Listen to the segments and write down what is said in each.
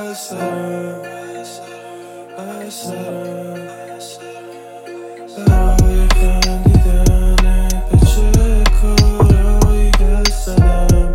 برای خندیدنت به چه کارهایی دست زدم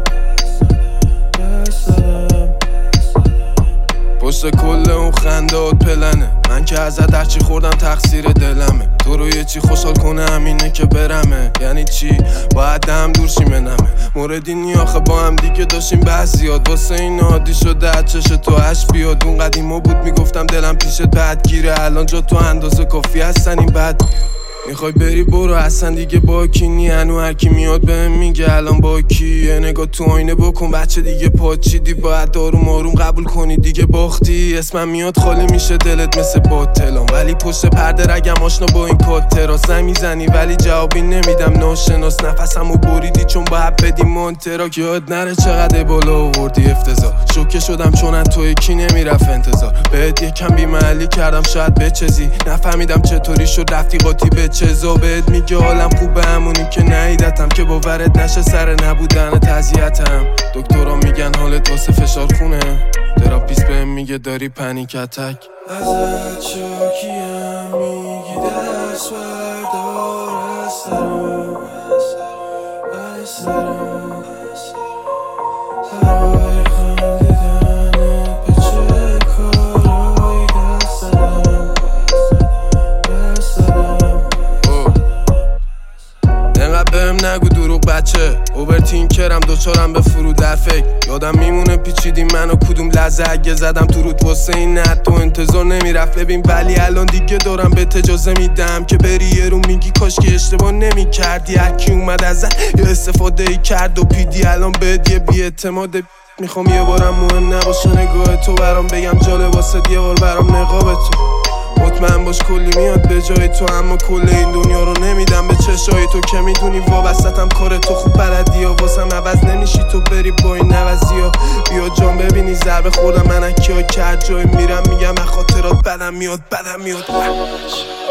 پشت کل اون خندهات پلنه. من که ازت هرچی خوردم تقصیر دلمه. تو رو یه چی خوشحال کنه همینه که برمه. یعنی چی؟ باید دم دور شی منمه. موردی نی آخه با هم دیگه داشتیم بحث زیاد. واسه این عادی شده چش تو اش بیاد. اون قدیما بود میگفتم دلم پیشت بدگیره. الان جا تو اندازه کافی هستن این بد. میخوای بری برو اصلا دیگه با کی نی. هنو هرکی میاد بهم میگه الان با کیه. نگاه تو آینه بکن بچه دیگه پاچیدی. باید آروم آروم قبول کنی دیگه باختی. اسمم میاد خالی میشه دلت مثل باطلام. ولی پشت پرده رگم آشنا با این کاترا. زنگ میزنی ولی جوابی نمیدم ناشناس. نفسمو بریدی چون باید بدی مونترا. یاد نره چقدر بالا آوردی افتضاح. شوکه شدم چون تو یکی نمیرفت انتظار. بهت یکم بی‌محلی کردم شاید بچزی. نفهمیدم چطوری شد رفتی قاطی به چزا. بهت میگه حالم خوبه همونی که نیدتم. که باورت نشه سر نبودن تضییعتم. دکترها میگن حالت واسه فشار خونه. تراپیست بهم میگه داری پنیک اتک. ازت شاکیم میگی دست بردار از سرم. برای خندیدنت به چه کارهایی دست زدم. انقدر بهم نگو دروغ بچه. اوورتینکرم دوچارم به فرو در فکر. یادم میمونه پیچیدیم منو کدوم لحظه اگه زدم تو رود واسه این نه تو انتظار نمیرفت ببین. ولی الان دیگه دارم بهت اجازه میدم که بری یه رو میگی کاش که اشتباه نمیکردی. هرکی اومد ازت یا استفاده ای کرد و پیدی. الان بهت یه بی‌اعتماد میخوام یه بارم مهم نباشه نگاه تو برام. بگم جالب واسه یه بار برام نقاب تو. مطمئن باش کلی میاد به جای تو. اما کل این دنیا رو نمیدم به چشای تو. که میدونی وابستم کار تو خوب بلدی ها. واسم عوض نمیشی تو بری با این نوزی ها. بیا جان ببینی ضربه خوردم من اکی ها کرد جای میرم میگم خاطرات بدم میاد.